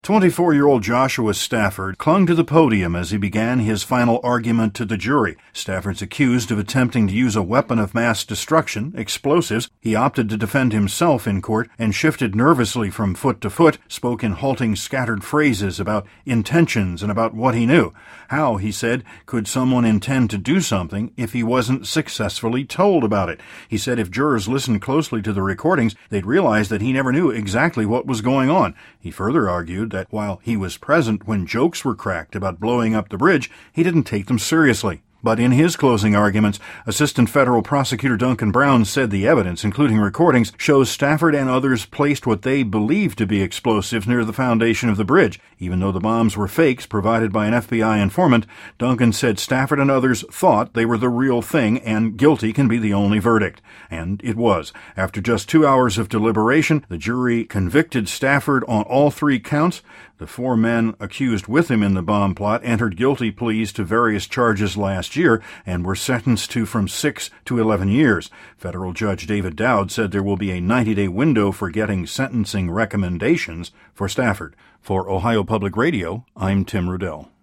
24-year-old Joshua Stafford clung to the podium as he began his final argument to the jury. Stafford's accused of attempting to use a weapon of mass destruction, explosives. He opted to defend himself in court and shifted nervously from foot to foot, spoke in halting, scattered phrases about intentions and about what he knew. How, he said, could someone intend to do something if he wasn't successfully told about it? He said if jurors listened closely to the recordings, they'd realize that he never knew exactly what was going on. He further argued that while he was present when jokes were cracked about blowing up the bridge, he didn't take them seriously. But in his closing arguments, Assistant Federal Prosecutor Duncan Brown said the evidence, including recordings, shows Stafford and others placed what they believed to be explosives near the foundation of the bridge. Even though the bombs were fakes provided by an FBI informant, Duncan said Stafford and others thought they were the real thing and guilty can be the only verdict. And it was. After just 2 hours of deliberation, the jury convicted Stafford on all 3 counts. The 4 men accused with him in the bomb plot entered guilty pleas to various charges last year and were sentenced to from 6 to 11 years. Federal Judge David Dowd said there will be a 90-day window for getting sentencing recommendations for Stafford. For Ohio Public Radio, I'm Tim Rudell.